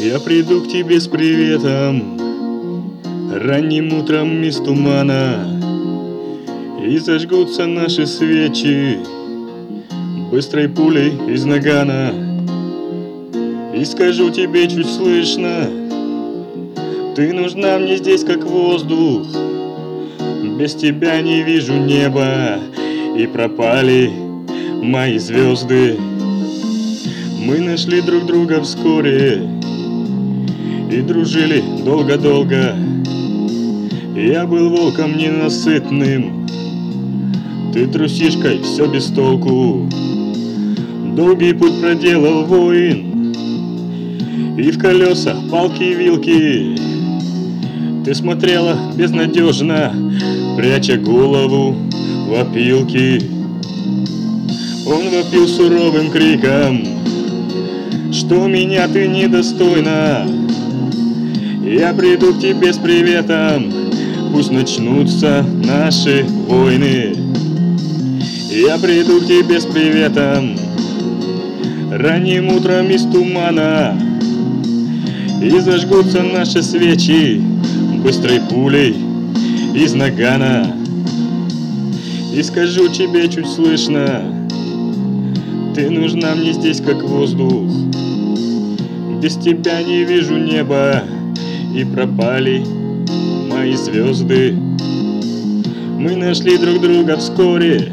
Я приду к тебе с приветом ранним утром из тумана, и зажгутся наши свечи быстрой пулей из нагана. И скажу тебе чуть слышно: ты нужна мне здесь как воздух. Без тебя не вижу неба, и пропали мои звезды. Мы нашли друг друга вскоре и дружили долго-долго. Я был волком ненасытным, ты трусишкой, все без толку. Долгий путь проделал воин, и в колеса палки и вилки. Ты смотрела безнадежно, пряча голову в опилки. Он вопил суровым криком, что меня ты недостойна. Я приду к тебе с приветом, пусть начнутся наши войны. Я приду к тебе с приветом ранним утром из тумана, и зажгутся наши свечи быстрой пулей из нагана. И скажу тебе чуть слышно: ты нужна мне здесь как воздух. Без тебя не вижу неба, и пропали мои звезды. Мы нашли друг друга вскоре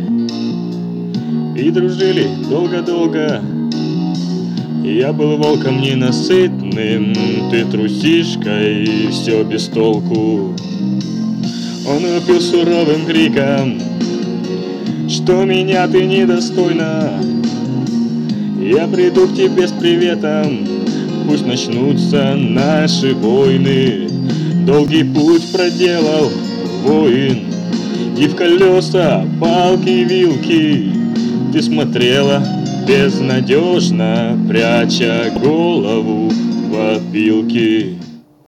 и дружили долго-долго. Я был волком ненасытным, ты трусишкой, все без толку. Он вопил суровым криком, что меня ты недостойна. Я приду к тебе с приветом, пусть начнутся наши войны. Долгий путь проделал воин, и в колеса палки и вилки. Ты смотрела безнадежно, пряча голову в опилки.